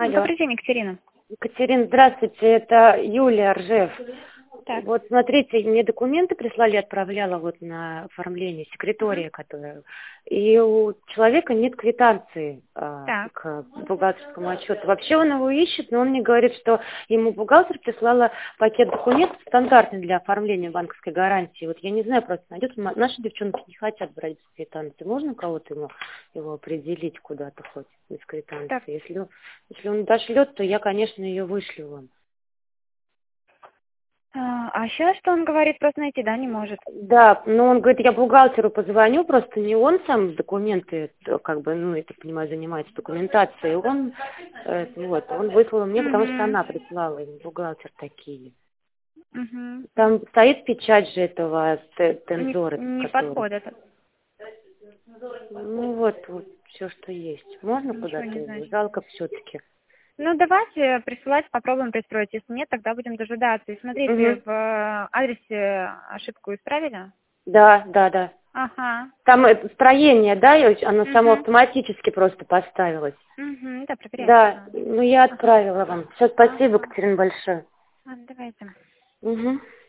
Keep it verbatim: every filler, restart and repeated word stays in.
Алло. Добрый день, Екатерина. Екатерина, здравствуйте, это Юлия Ржев. Так. Вот смотрите, мне документы прислали, отправляла вот на оформление, секретория, Мгм. которая. И у человека нет квитанции а, Так. к бухгалтерскому отчету. Вообще он его ищет, но он мне говорит, что ему бухгалтер прислала пакет документов стандартный для оформления банковской гарантии. Вот я не знаю, просто найдет. Наши девчонки не хотят брать без квитанции. Можно кого-то ему его определить куда-то хоть без квитанции? Так. Если, если он дошлет, то я, конечно, ее вышлю вам. А а сейчас что он говорит, просто найти, да, не может? Да, но он говорит, я бухгалтеру позвоню, просто не он сам документы, э, как бы, ну, я так понимаю, занимается документацией. Он, э, вот, он выслал мне, потому что Угу. она прислала ему, бухгалтер такие. Угу. Там стоит печать же этого Т- Не, Тензора, не который. подходит. Ну вот, вот все, что есть. Можно Ничего куда-то не его? значит. Жалко все-таки. Ну, давайте присылать, попробуем пристроить. Если нет, тогда будем дожидаться. И смотрите, Угу. в э, адресе ошибку исправили? Да, да, да. Ага. Там это строение, да, и оно само Угу. автоматически просто поставилось. Угу. Да, проверять еще Да, надо. ну я Ага. отправила вам. Все, спасибо, Ага. Екатерина, большое. А, давайте. Угу.